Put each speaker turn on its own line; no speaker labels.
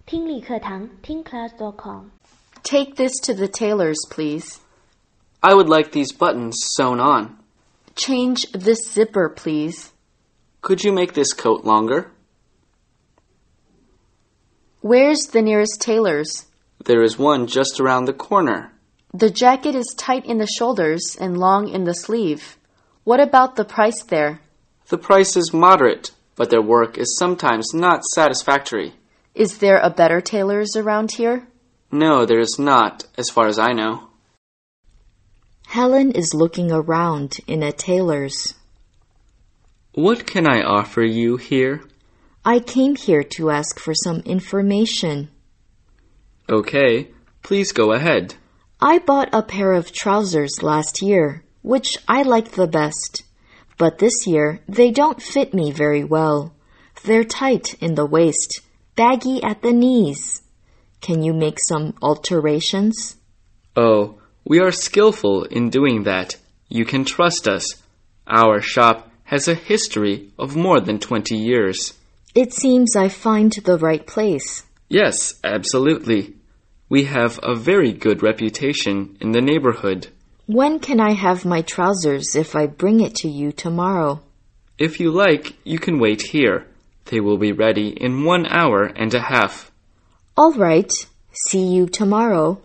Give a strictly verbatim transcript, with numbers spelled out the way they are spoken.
听力课堂听 class dot com.
Take this to the tailor's, please.
I would like these buttons sewn on.
Change this zipper, please.
Could you make this coat longer?
Where's the nearest tailor's?
There is one just around the corner.
The jacket is tight in the shoulders and long in the sleeve. What about the price there?
The price is moderate, but their work is sometimes not satisfactory.
Is there a better tailor's around here?
No, there is not, as far as I know.
Helen is looking around in a tailor's.
What can I offer you here?
I came here to ask for some information.
Okay, please go ahead.
I bought a pair of trousers last year, which I liked the best. But this year, they don't fit me very well. They're tight in the waist, baggy at the knees. Can you make some alterations?
Oh, we are skillful in doing that. You can trust us. Our shop has a history of more than twenty years.
It seems I find the right place.
Yes, absolutely. We have a very good reputation in the neighborhood.
When can I have my trousers if I bring it to you tomorrow?
If you like, you can wait here. They will be ready in one hour and a half.
All right. See you tomorrow.